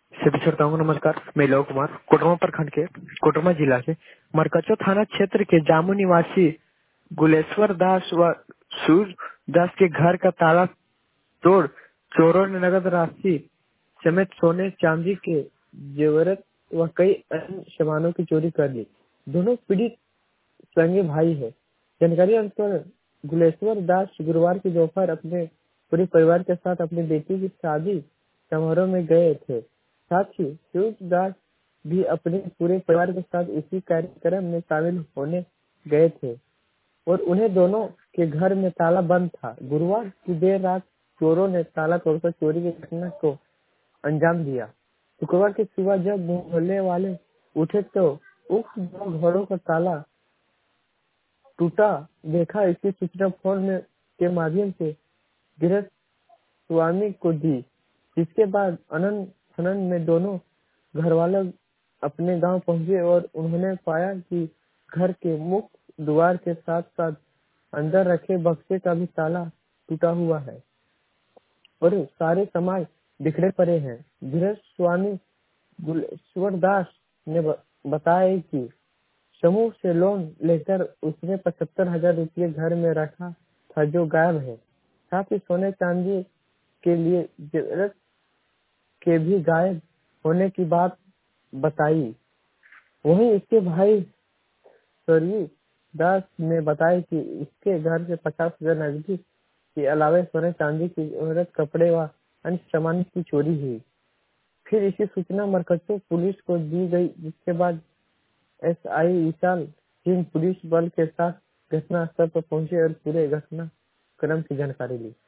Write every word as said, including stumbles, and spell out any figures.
सभी श्रोताओं को नमस्कार। मैं लव कुमार कोटरमा प्रखंड के कोटरमा जिला के मरकचो थाना क्षेत्र के जामू निवासी गुलेश्वर दास व सूर्य दास के घर का ताला तोड़ चोरों ने नगद राशि समेत सोने चांदी के जेवरत व कई अन्य सामानों की चोरी कर ली। दोनों पीड़ित संगे भाई है। जानकारी अनुसार गुलेश्वर दास गुरुवार की दोपहर अपने पूरे परिवार के साथ अपनी बेटी की शादी समारोह में गए थे। साथ ही सूर्य दास भी अपने पूरे परिवार के साथ इसी कार्यक्रम में शामिल होने गए थे और उन्हें दोनों के घर में ताला बंद था। गुरुवार की देर रात चोरों ने ताला तोड़कर चोरी की घटना को अंजाम दिया। शुक्रवार की सुबह जब मोहल्ले वाले उठे तो उक्त दो घरों का ताला टूटा देखा। इसकी सूचना फोन में के माध्यम से गृह स्वामी को दी, जिसके बाद अनंत खनन में दोनों घर वाले अपने गांव पहुंचे और उन्होंने पाया कि घर के मुख्य द्वार के साथ साथ अंदर रखे बक्से का भी ताला टूटा हुआ है और सारे सामान बिखरे पड़े हैं। गृह स्वामी गुलेश्वर दास ने बताया कि समूह से लोन लेकर उसने पचहत्तर हजार रूपये घर में रखा था जो गायब है। साथ ही सोने चांदी के लिए जरूरत के भी गायब होने की बात बताई। वहीं इसके भाई सूर्य दास ने बताया कि इसके घर से पचास हजार नकदी के अलावा सोने चांदी की जरूरत कपड़े व अन्य सामान की चोरी हुई। फिर इसी सूचना मरकचो पुलिस को दी गई, जिसके बाद S I Vishal Singh police बल के साथ घटना स्थल पर पहुंचे और पूरे घटना क्रम की जानकारी ली।